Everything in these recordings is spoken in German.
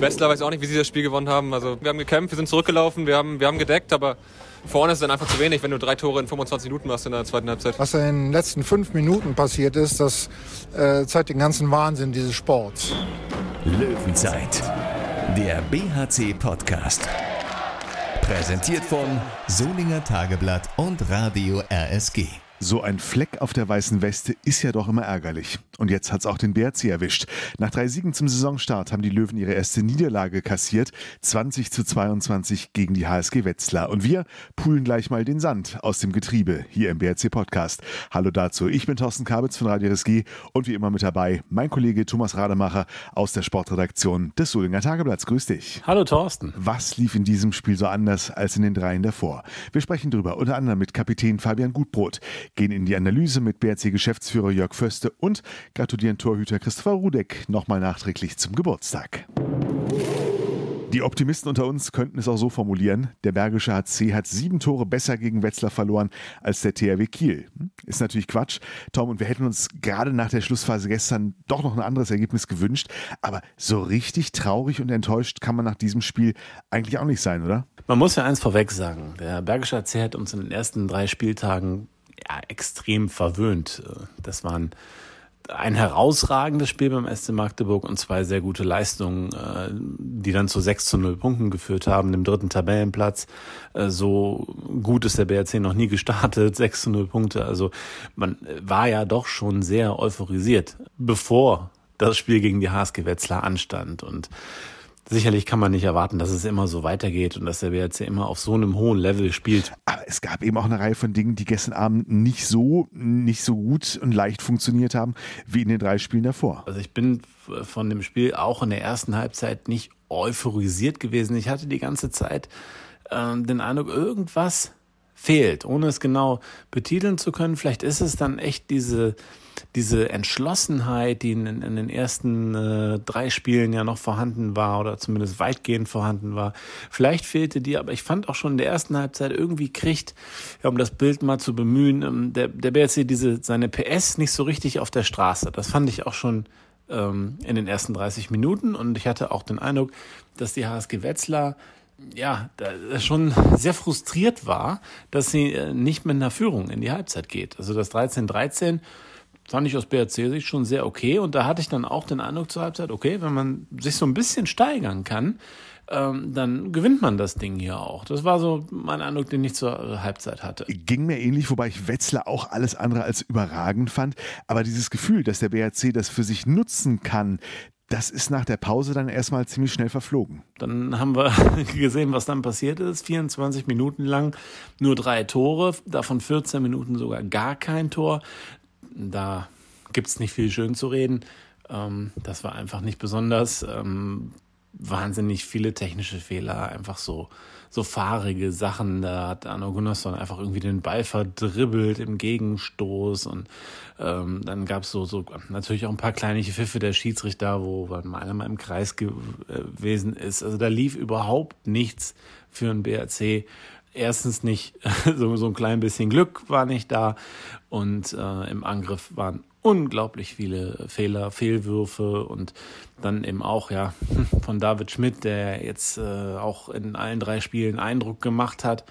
Wetzlar weiß auch nicht, wie sie das Spiel gewonnen haben. Also wir haben gekämpft, wir sind zurückgelaufen, wir haben gedeckt, aber vorne ist es dann einfach zu wenig, wenn du 3 Tore in 25 Minuten machst in der zweiten Halbzeit. Was in den letzten 5 Minuten passiert ist, das zeigt den ganzen Wahnsinn dieses Sports. Löwenzeit, der BHC-Podcast. Präsentiert von Solinger Tageblatt und Radio RSG. So ein Fleck auf der weißen Weste ist ja doch immer ärgerlich. Und jetzt hat's auch den BHC erwischt. Nach 3 Siegen zum Saisonstart haben die Löwen ihre erste Niederlage kassiert. 20:22 gegen die HSG Wetzlar. Und wir poolen gleich mal den Sand aus dem Getriebe hier im BHC-Podcast. Hallo dazu, ich bin Thorsten Kabitz von Radio RSG und wie immer mit dabei mein Kollege Thomas Rademacher aus der Sportredaktion des Solinger Tageblatts. Grüß dich. Hallo Thorsten. Was lief in diesem Spiel so anders als in den 3 davor? Wir sprechen drüber, unter anderem mit Kapitän Fabian Gutbrot, gehen in die Analyse mit BHC-Geschäftsführer Jörg Föste und gratulieren Torhüter Christopher Rudek nochmal nachträglich zum Geburtstag. Die Optimisten unter uns könnten es auch so formulieren: Der Bergische HC hat 7 Tore besser gegen Wetzlar verloren als der THW Kiel. Ist natürlich Quatsch, Tom, und wir hätten uns gerade nach der Schlussphase gestern doch noch ein anderes Ergebnis gewünscht. Aber so richtig traurig und enttäuscht kann man nach diesem Spiel eigentlich auch nicht sein, oder? Man muss ja eins vorweg sagen: Der Bergische HC hat uns in den ersten 3 Spieltagen extrem verwöhnt. Das war ein herausragendes Spiel beim SC Magdeburg und 2 sehr gute Leistungen, die dann zu 6:0 Punkten geführt haben, dem 3. Tabellenplatz. So gut ist der BHC noch nie gestartet, 6:0 Punkte. Also man war ja doch schon sehr euphorisiert, bevor das Spiel gegen die HSG Wetzlar anstand. Und sicherlich kann man nicht erwarten, dass es immer so weitergeht und dass der BHC immer auf so einem hohen Level spielt. Aber es gab eben auch eine Reihe von Dingen, die gestern Abend nicht so gut und leicht funktioniert haben, wie in den 3 Spielen davor. Also ich bin von dem Spiel auch in der ersten Halbzeit nicht euphorisiert gewesen. Ich hatte die ganze Zeit den Eindruck, irgendwas fehlt, ohne es genau betiteln zu können. Vielleicht ist es dann echt diese Entschlossenheit, die in den ersten 3 Spielen ja noch vorhanden war oder zumindest weitgehend vorhanden war. Vielleicht fehlte die, aber ich fand auch schon in der ersten Halbzeit irgendwie um das Bild mal zu bemühen, der BHC seine PS nicht so richtig auf der Straße. Das fand ich auch schon in den ersten 30 Minuten und ich hatte auch den Eindruck, dass die HSG Wetzlar schon sehr frustriert war, dass sie nicht mit einer Führung in die Halbzeit geht. Also das 13:13 fand ich aus BHC-Sicht schon sehr okay. Und da hatte ich dann auch den Eindruck zur Halbzeit, okay, wenn man sich so ein bisschen steigern kann, dann gewinnt man das Ding hier auch. Das war so mein Eindruck, den ich zur Halbzeit hatte. Ging mir ähnlich, wobei ich Wetzlar auch alles andere als überragend fand. Aber dieses Gefühl, dass der BHC das für sich nutzen kann, das ist nach der Pause dann erstmal ziemlich schnell verflogen. Dann haben wir gesehen, was dann passiert ist. 24 Minuten lang nur 3 Tore, davon 14 Minuten sogar gar kein Tor. Da gibt's nicht viel schön zu reden. Das war einfach nicht besonders. Wahnsinnig viele technische Fehler, einfach so fahrige Sachen. Da hat Arno Gunnarsson einfach irgendwie den Ball verdribbelt im Gegenstoß und dann gab es so natürlich auch ein paar kleinliche Pfiffe der Schiedsrichter, wo man einer mal im Kreis gewesen ist. Also da lief überhaupt nichts für einen BHC. Erstens nicht, so ein klein bisschen Glück war nicht da und im Angriff waren unglaublich viele Fehler, Fehlwürfe und dann eben auch von David Schmidt, der jetzt auch in allen 3 Spielen Eindruck gemacht hat,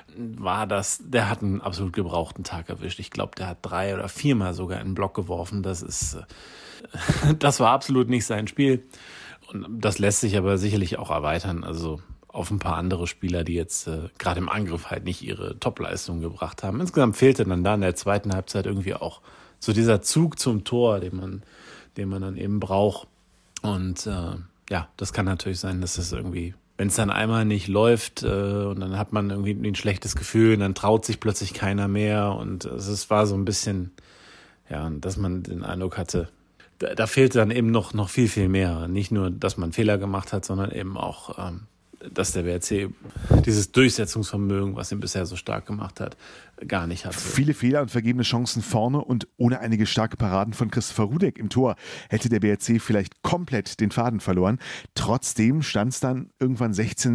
der hat einen absolut gebrauchten Tag erwischt. Ich glaube, der hat 3 oder 4 Mal sogar in den Block geworfen. Das war absolut nicht sein Spiel und das lässt sich aber sicherlich auch erweitern. Also auf ein paar andere Spieler, die jetzt gerade im Angriff halt nicht ihre Topleistung gebracht haben. Insgesamt fehlte dann da in der zweiten Halbzeit irgendwie auch so dieser Zug zum Tor, den man dann eben braucht. Und das kann natürlich sein, dass das irgendwie, wenn es dann einmal nicht läuft und dann hat man irgendwie ein schlechtes Gefühl und dann traut sich plötzlich keiner mehr und es war so ein bisschen, dass man den Eindruck hatte, da fehlte dann eben noch viel, viel mehr. Nicht nur, dass man Fehler gemacht hat, sondern eben auch, dass der BHC dieses Durchsetzungsvermögen, was ihn bisher so stark gemacht hat, gar nicht hatte. Viele Fehler und vergebene Chancen vorne und ohne einige starke Paraden von Christopher Rudek im Tor hätte der BRC vielleicht komplett den Faden verloren. Trotzdem stand es dann irgendwann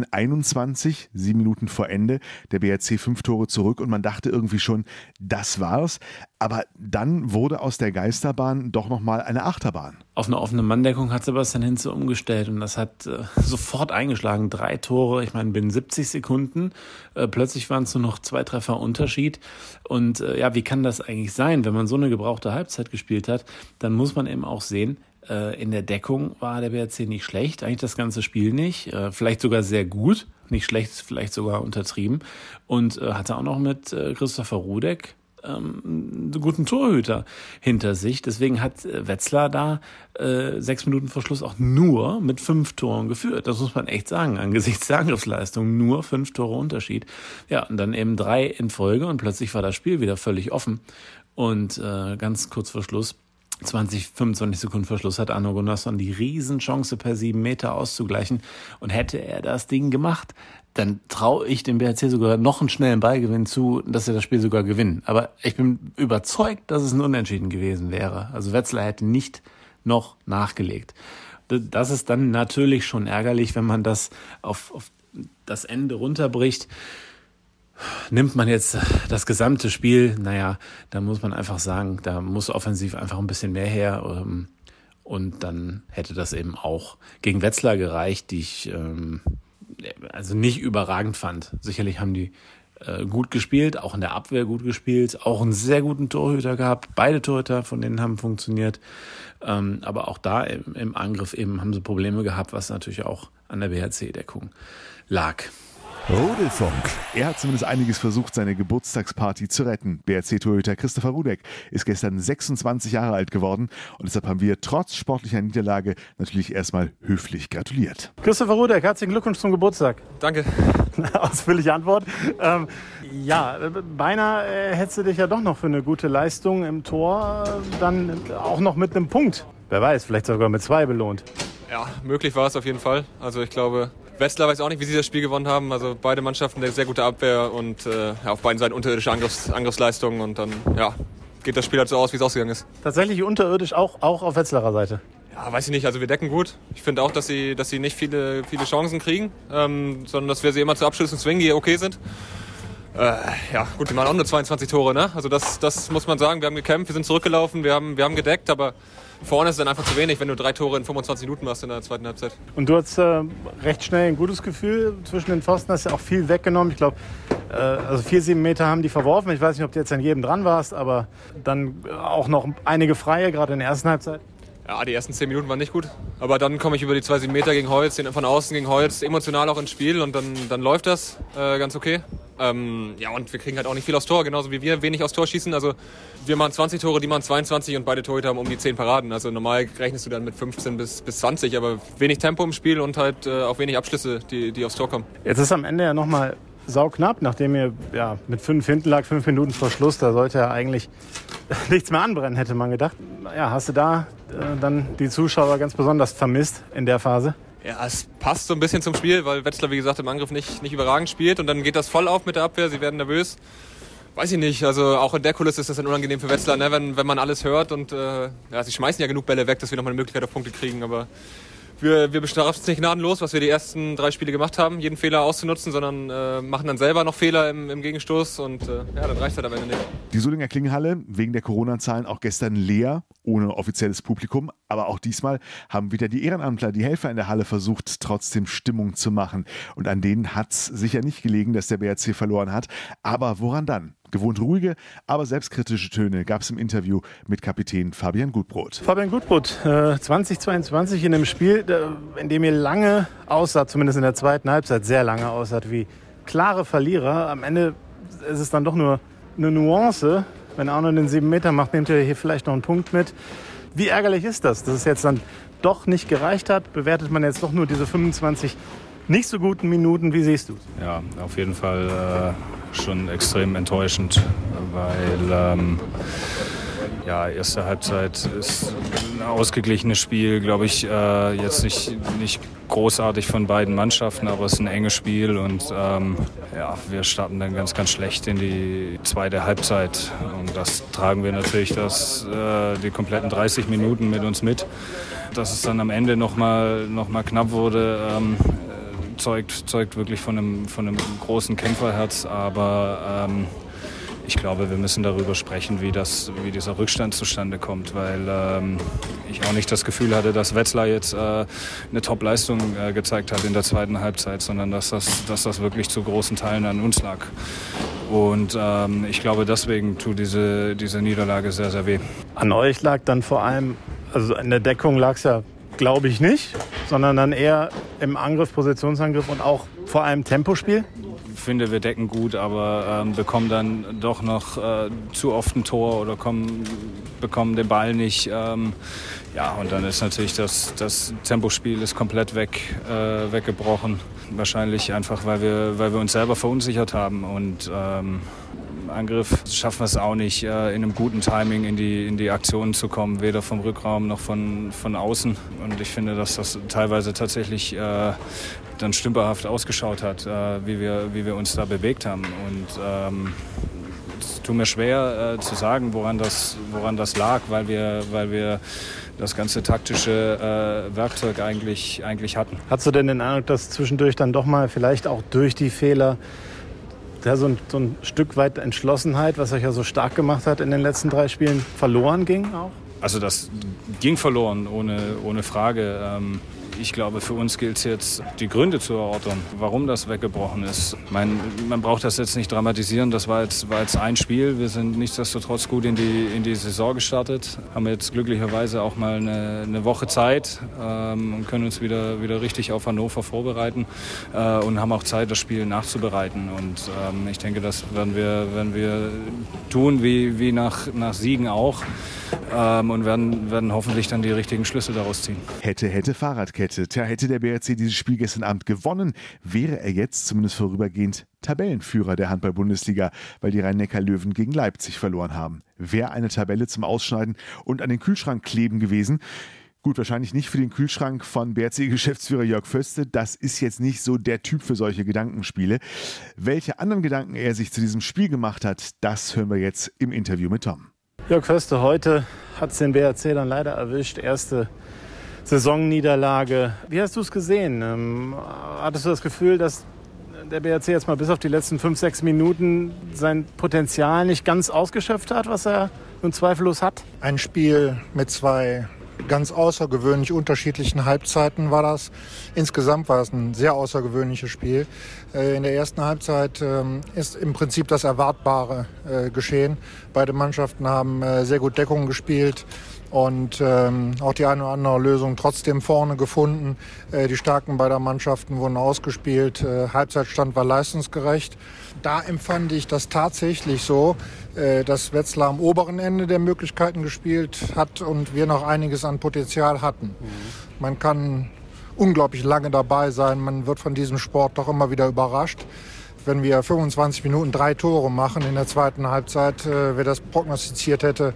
16:21, 7 Minuten vor Ende. Der BRC 5 Tore zurück und man dachte irgendwie schon, das war's. Aber dann wurde aus der Geisterbahn doch nochmal eine Achterbahn. Auf eine offene Manndeckung hat Sebastian Hinze umgestellt und das hat sofort eingeschlagen. 3 Tore, ich meine, binnen 70 Sekunden. Plötzlich waren es nur noch 2 Treffer Unterschied. Und wie kann das eigentlich sein? Wenn man so eine gebrauchte Halbzeit gespielt hat, dann muss man eben auch sehen, in der Deckung war der BRC nicht schlecht, eigentlich das ganze Spiel nicht, vielleicht sogar sehr gut, nicht schlecht, vielleicht sogar untertrieben und hatte auch noch mit Christopher Rudek einen guten Torhüter hinter sich. Deswegen hat Wetzlar da 6 Minuten vor Schluss auch nur mit 5 Toren geführt. Das muss man echt sagen, angesichts der Angriffsleistung. Nur 5 Tore Unterschied. Ja, und dann eben 3 in Folge und plötzlich war das Spiel wieder völlig offen. Und ganz kurz vor Schluss, 25 Sekunden vor Schluss, hat Arno Gunnarsson die Riesenchance per 7 Meter auszugleichen. Und hätte er das Ding gemacht, dann traue ich dem BRC sogar noch einen schnellen Ballgewinn zu, dass sie das Spiel sogar gewinnen. Aber ich bin überzeugt, dass es ein Unentschieden gewesen wäre. Also Wetzlar hätte nicht noch nachgelegt. Das ist dann natürlich schon ärgerlich, wenn man das auf das Ende runterbricht. Nimmt man jetzt das gesamte Spiel, da muss man einfach sagen, da muss offensiv einfach ein bisschen mehr her. Und dann hätte das eben auch gegen Wetzlar gereicht, die ich also nicht überragend fand. Sicherlich haben die gut gespielt, auch in der Abwehr gut gespielt, auch einen sehr guten Torhüter gehabt. Beide Torhüter von denen haben funktioniert. Aber auch da im Angriff eben haben sie Probleme gehabt, was natürlich auch an der BHC-Deckung lag. Rudelfunk. Er hat zumindest einiges versucht, seine Geburtstagsparty zu retten. BRC-Torhüter Christopher Rudek ist gestern 26 Jahre alt geworden und deshalb haben wir trotz sportlicher Niederlage natürlich erstmal höflich gratuliert. Christopher Rudek, herzlichen Glückwunsch zum Geburtstag. Danke. Ausführliche Antwort. Beinahe hättest du dich ja doch noch für eine gute Leistung im Tor dann auch noch mit einem Punkt, wer weiß, vielleicht sogar mit 2 belohnt. Ja, möglich war es auf jeden Fall. Also ich glaube, Wetzlar weiß auch nicht, wie sie das Spiel gewonnen haben. Also beide Mannschaften eine sehr gute Abwehr und auf beiden Seiten unterirdische Angriffsleistungen. Und dann geht das Spiel halt so aus, wie es ausgegangen ist. Tatsächlich unterirdisch auch auf Wetzlarer Seite? Ja, weiß ich nicht. Also wir decken gut. Ich finde auch, dass sie nicht viele Chancen kriegen, sondern dass wir sie immer zu Abschlüssen zwingen, die okay sind. Die machen auch nur 22 Tore, ne? Also das muss man sagen. Wir haben gekämpft, wir sind zurückgelaufen, wir haben gedeckt, aber vorne ist es dann einfach zu wenig, wenn du 3 Tore in 25 Minuten machst in der zweiten Halbzeit. Und du hast recht schnell ein gutes Gefühl zwischen den Pfosten, hast ja auch viel weggenommen. Ich glaube, 4-7 Meter haben die verworfen. Ich weiß nicht, ob du jetzt an jedem dran warst, aber dann auch noch einige Freie, gerade in der ersten Halbzeit. Ja, die ersten 10 Minuten waren nicht gut. Aber dann komme ich über die 2-7 Meter gegen Holz, von außen gegen Holz, emotional auch ins Spiel und dann läuft das ganz okay. Und wir kriegen halt auch nicht viel aufs Tor, genauso wie wir wenig aufs Tor schießen. Also wir machen 20 Tore, die machen 22 und beide Torhüter haben um die 10 Paraden. Also normal rechnest du dann mit 15 bis 20, aber wenig Tempo im Spiel und halt auch wenig Abschlüsse, die aufs Tor kommen. Jetzt ist am Ende ja nochmal sauknapp, nachdem ihr mit 5 hinten lag, 5 Minuten vor Schluss, da sollte ja eigentlich nichts mehr anbrennen, hätte man gedacht. Ja, hast du da dann die Zuschauer ganz besonders vermisst in der Phase? Ja, es passt so ein bisschen zum Spiel, weil Wetzlar, wie gesagt, im Angriff nicht überragend spielt und dann geht das voll auf mit der Abwehr, sie werden nervös. Weiß ich nicht, also auch in der Kulisse ist das dann unangenehm für Wetzlar, ne? wenn man alles hört und sie schmeißen ja genug Bälle weg, dass wir nochmal eine Möglichkeit auf Punkte kriegen, aber wir bestrafen es nicht gnadenlos, was wir die ersten 3 Spiele gemacht haben, jeden Fehler auszunutzen, sondern machen dann selber noch Fehler im Gegenstoß und dann reicht es halt am Ende nicht. Die Solinger Klingenhalle, wegen der Corona-Zahlen auch gestern leer, ohne offizielles Publikum, aber auch diesmal haben wieder die Ehrenamtler, die Helfer in der Halle versucht, trotzdem Stimmung zu machen. Und an denen hat es sicher nicht gelegen, dass der BRC verloren hat, aber woran dann? Gewohnt ruhige, aber selbstkritische Töne gab es im Interview mit Kapitän Fabian Gutbrot. Fabian Gutbrot, 2022 in einem Spiel, in dem ihr lange aussah, zumindest in der zweiten Halbzeit sehr lange aussah, wie klare Verlierer. Am Ende ist es dann doch nur eine Nuance. Wenn Arno den 7 Meter macht, nehmt ihr hier vielleicht noch einen Punkt mit. Wie ärgerlich ist das, dass es jetzt dann doch nicht gereicht hat? Bewertet man jetzt doch nur diese 25 nicht so guten Minuten? Wie siehst du es? Ja, auf jeden Fall schon extrem enttäuschend, weil Ja, erste Halbzeit ist ein ausgeglichenes Spiel, glaube ich, jetzt nicht großartig von beiden Mannschaften, aber es ist ein enges Spiel und wir starten dann ganz, ganz schlecht in die zweite Halbzeit und das tragen wir natürlich die kompletten 30 Minuten mit uns mit. Dass es dann am Ende noch mal knapp wurde, zeugt wirklich von einem großen Kämpferherz, aber ich glaube, wir müssen darüber sprechen, wie dieser Rückstand zustande kommt, weil ich auch nicht das Gefühl hatte, dass Wetzlar jetzt eine Top-Leistung gezeigt hat in der zweiten Halbzeit, sondern dass das wirklich zu großen Teilen an uns lag. Und ich glaube, deswegen tut diese Niederlage sehr, sehr weh. An euch lag dann vor allem, also in der Deckung lag es ja, glaube ich, nicht, sondern dann eher im Angriff, Positionsangriff und auch vor allem Tempospiel? Ich finde, wir decken gut, aber bekommen dann doch noch zu oft ein Tor oder bekommen den Ball nicht. Und dann ist natürlich das Tempospiel ist komplett weggebrochen. Wahrscheinlich einfach, weil wir uns selber verunsichert haben. Und im Angriff schaffen wir es auch nicht, in einem guten Timing in die Aktionen zu kommen, weder vom Rückraum noch von außen. Und ich finde, dass das teilweise tatsächlich dann stümperhaft ausgeschaut hat, wie wir uns da bewegt haben. Und es tut mir schwer zu sagen, woran das lag, weil wir das ganze taktische Werkzeug eigentlich hatten. Hast du denn den Eindruck, dass zwischendurch dann doch mal vielleicht auch durch die Fehler so ein Stück weit Entschlossenheit, was euch ja so stark gemacht hat in den letzten 3 Spielen, verloren ging auch? Also das ging verloren, ohne Frage. Ich glaube, für uns gilt es jetzt, die Gründe zu erörtern, warum das weggebrochen ist. Man braucht das jetzt nicht dramatisieren, das war jetzt ein Spiel. Wir sind nichtsdestotrotz gut in die Saison gestartet, haben jetzt glücklicherweise auch mal eine Woche Zeit und können uns wieder richtig auf Hannover vorbereiten und haben auch Zeit, das Spiel nachzubereiten. Und ich denke, das werden wir tun, wie nach Siegen auch. Und werden hoffentlich dann die richtigen Schlüsse daraus ziehen. Hätte Fahrradkette. Tja, hätte der BRC dieses Spiel gestern Abend gewonnen, wäre er jetzt zumindest vorübergehend Tabellenführer der Handball-Bundesliga, weil die Rhein-Neckar-Löwen gegen Leipzig verloren haben. Wäre eine Tabelle zum Ausschneiden und an den Kühlschrank kleben gewesen. Gut, wahrscheinlich nicht für den Kühlschrank von BRC-Geschäftsführer Jörg Föste. Das ist jetzt nicht so der Typ für solche Gedankenspiele. Welche anderen Gedanken er sich zu diesem Spiel gemacht hat, das hören wir jetzt im Interview mit Tom. Jörg Föste, heute hat es den BRC dann leider erwischt. Erste Saisonniederlage. Wie hast du es gesehen? Hattest du das Gefühl, dass der BRC jetzt mal bis auf die letzten 5-6 Minuten sein Potenzial nicht ganz ausgeschöpft hat, was er nun zweifellos hat? Ein Spiel mit 2 ganz außergewöhnlich unterschiedlichen Halbzeiten war das. Insgesamt war es ein sehr außergewöhnliches Spiel. In der ersten Halbzeit ist im Prinzip das Erwartbare geschehen. Beide Mannschaften haben sehr gut Deckung gespielt und auch die eine oder andere Lösung trotzdem vorne gefunden. Die Starken beider Mannschaften wurden ausgespielt. Halbzeitstand war leistungsgerecht. Da empfand ich das tatsächlich so, dass Wetzlar am oberen Ende der Möglichkeiten gespielt hat und wir noch einiges an Potenzial hatten. Man kann unglaublich lange dabei sein. Man wird von diesem Sport doch immer wieder überrascht. Wenn wir 25 Minuten 3 Tore machen in der zweiten Halbzeit, wer das prognostiziert hätte,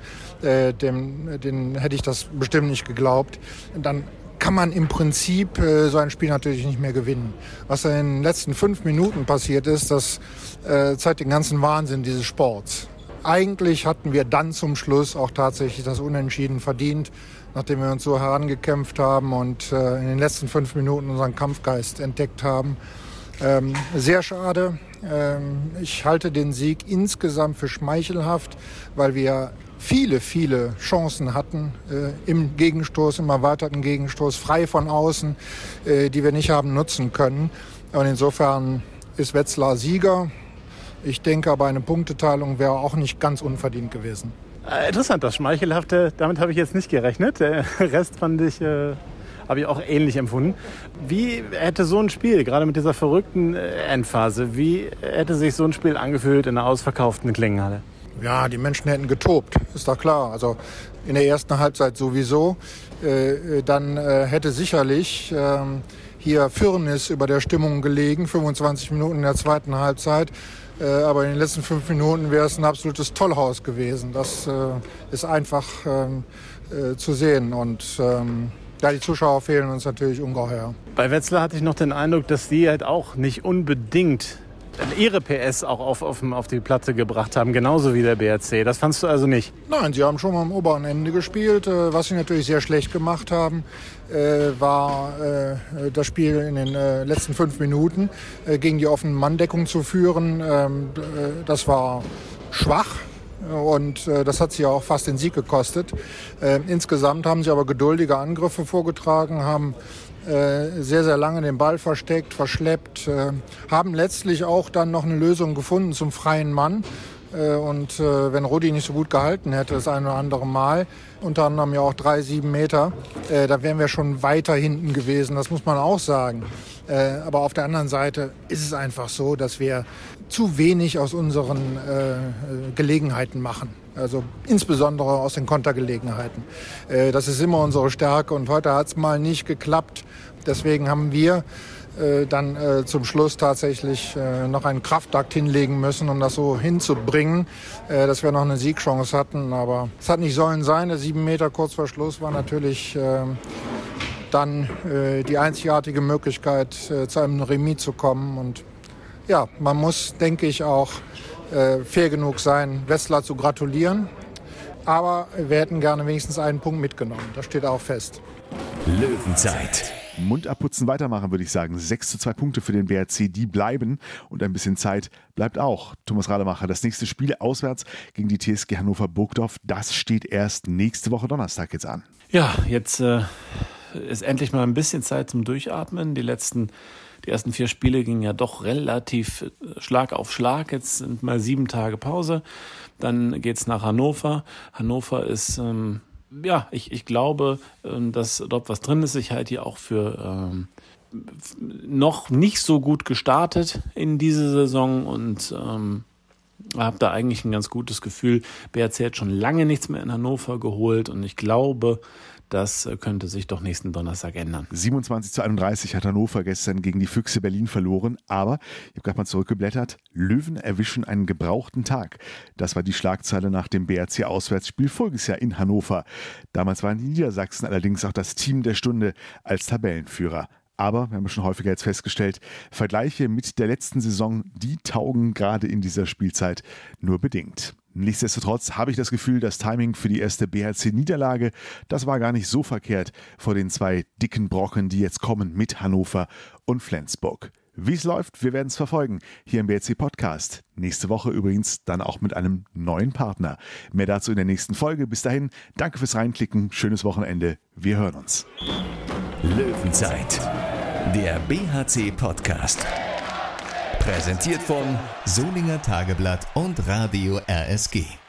den hätte ich das bestimmt nicht geglaubt. Dann kann man im Prinzip so ein Spiel natürlich nicht mehr gewinnen. Was in den letzten 5 Minuten passiert ist, das zeigt den ganzen Wahnsinn dieses Sports. Eigentlich hatten wir dann zum Schluss auch tatsächlich das Unentschieden verdient, nachdem wir uns so herangekämpft haben und in den letzten 5 Minuten unseren Kampfgeist entdeckt haben. Sehr schade. Ich halte den Sieg insgesamt für schmeichelhaft, weil wir viele Chancen hatten im Gegenstoß, im erweiterten Gegenstoß, frei von außen, die wir nicht haben nutzen können. Und insofern ist Wetzlar Sieger. Ich denke aber, eine Punkteteilung wäre auch nicht ganz unverdient gewesen. Interessant, das Schmeichelhafte, damit habe ich jetzt nicht gerechnet. Der Rest fand ich, habe ich auch ähnlich empfunden. Wie hätte so ein Spiel, gerade mit dieser verrückten Endphase, wie hätte sich so ein Spiel angefühlt in einer ausverkauften Klingenhalle? Ja, die Menschen hätten getobt, ist doch klar. Also in der ersten Halbzeit sowieso. Dann hätte sicherlich hier Firnis über der Stimmung gelegen, 25 Minuten in der zweiten Halbzeit. Aber in den letzten 5 Minuten wäre es ein absolutes Tollhaus gewesen. Das ist einfach zu sehen. Und die Zuschauer fehlen uns natürlich ungeheuer. Bei Wetzlar hatte ich noch den Eindruck, dass die halt auch nicht unbedingt ihre PS auch auf die Platte gebracht haben, genauso wie der BRC. Das fandst du also nicht? Nein, sie haben schon mal am oberen Ende gespielt. Was sie natürlich sehr schlecht gemacht haben, war das Spiel in den letzten 5 Minuten gegen die offene Manndeckung zu führen. Das war schwach. Und das hat sie auch fast den Sieg gekostet. Insgesamt haben sie aber geduldige Angriffe vorgetragen, haben sehr, sehr lange den Ball versteckt, verschleppt, haben letztlich auch dann noch eine Lösung gefunden zum freien Mann. Und wenn Rudi nicht so gut gehalten hätte, das eine oder andere Mal, unter anderem ja auch 3-7 Meter, da wären wir schon weiter hinten gewesen, das muss man auch sagen. Aber auf der anderen Seite ist es einfach so, dass wir zu wenig aus unseren Gelegenheiten machen. Also insbesondere aus den Kontergelegenheiten. Das ist immer unsere Stärke und heute hat es mal nicht geklappt. Deswegen haben wir dann zum Schluss tatsächlich noch einen Kraftakt hinlegen müssen, um das so hinzubringen, dass wir noch eine Siegchance hatten. Aber es hat nicht sollen sein. Der 7 Meter kurz vor Schluss war natürlich dann die einzigartige Möglichkeit, zu einem Remis zu kommen. Und ja, man muss, denke ich, auch fair genug sein, Wetzlar zu gratulieren. Aber wir hätten gerne wenigstens einen Punkt mitgenommen. Das steht auch fest. Löwenzeit. Mund abputzen, weitermachen, würde ich sagen. 6:2 Punkte für den BRC, die bleiben. Und ein bisschen Zeit bleibt auch. Thomas Rademacher, das nächste Spiel auswärts gegen die TSG Hannover Burgdorf, das steht erst nächste Woche Donnerstag jetzt an. Ja, jetzt ist endlich mal ein bisschen Zeit zum Durchatmen. Die ersten 4 Spiele gingen ja doch relativ Schlag auf Schlag. Jetzt sind mal 7 Tage Pause. Dann geht's nach Hannover. Hannover ist, ich glaube, dass dort was drin ist. Ich halte die auch für noch nicht so gut gestartet in diese Saison und habe da eigentlich ein ganz gutes Gefühl. BRC hat schon lange nichts mehr in Hannover geholt und ich glaube, das könnte sich doch nächsten Donnerstag ändern. 27:31 hat Hannover gestern gegen die Füchse Berlin verloren. Aber, ich habe gerade mal zurückgeblättert, Löwen erwischen einen gebrauchten Tag. Das war die Schlagzeile nach dem BRC-Auswärtsspiel voriges Jahr in Hannover. Damals waren die Niedersachsen allerdings auch das Team der Stunde als Tabellenführer. Aber, wir haben schon häufiger jetzt festgestellt, Vergleiche mit der letzten Saison, die taugen gerade in dieser Spielzeit nur bedingt. Nichtsdestotrotz habe ich das Gefühl, das Timing für die erste BHC-Niederlage, das war gar nicht so verkehrt vor den 2 dicken Brocken, die jetzt kommen mit Hannover und Flensburg. Wie es läuft, wir werden es verfolgen, hier im BHC-Podcast. Nächste Woche übrigens dann auch mit einem neuen Partner. Mehr dazu in der nächsten Folge. Bis dahin, danke fürs Reinklicken, schönes Wochenende, wir hören uns. Löwenzeit, der BHC-Podcast. Präsentiert von Solinger Tageblatt und Radio RSG.